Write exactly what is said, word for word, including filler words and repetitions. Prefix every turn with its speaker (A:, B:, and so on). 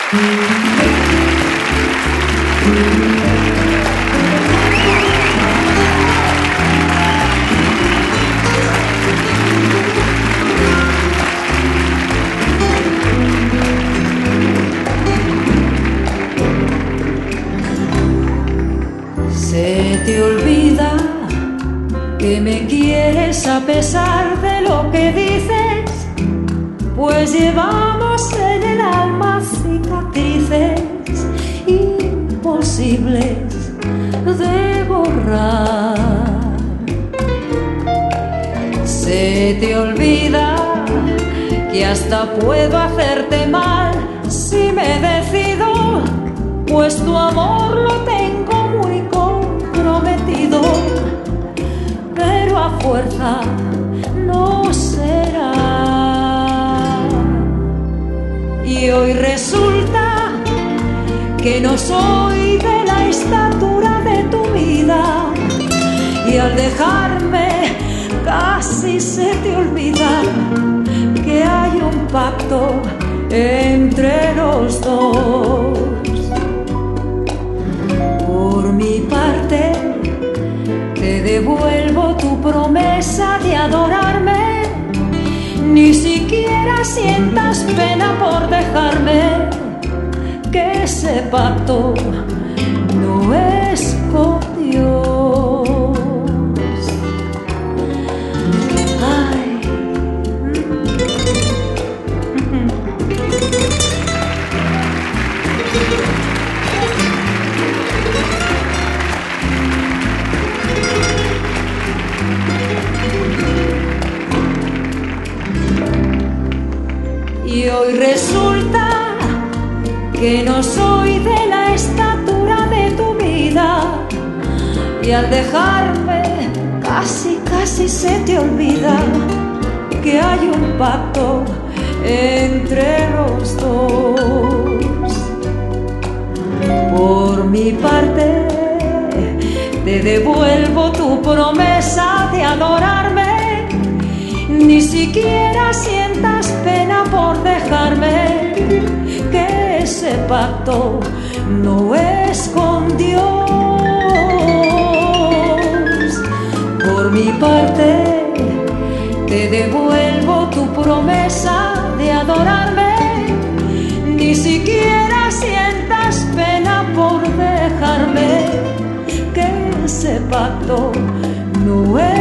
A: Se te olvida que me quieres a pesar de lo que dices, pues llevamos en el alma cicatrices imposibles de borrar. Se te olvida que hasta puedo hacerte mal si me decido, pues tu amor lo tengo muy comprometido, pero a fuerza no será. Y hoy resulta que no soy de la estatura de tu vida, y al dejarme casi se te olvida que hay un pacto entre los dos. Por mi parte te devuelvo tu promesa de adorarme, ni siquiera sientas pena por dejarme, que ese pacto no es con Dios. Ay. Y hoy resulta que no soy de la estatura de tu vida, y al dejarme casi, casi se te olvida que hay un pacto entre los dos. Por mi parte te devuelvo tu promesa de adorarme, ni siquiera sientas pena por dejarme, que ese pacto no es con Dios. Por mi parte te devuelvo tu promesa de adorarme, ni siquiera sientas pena por dejarme, que ese pacto no es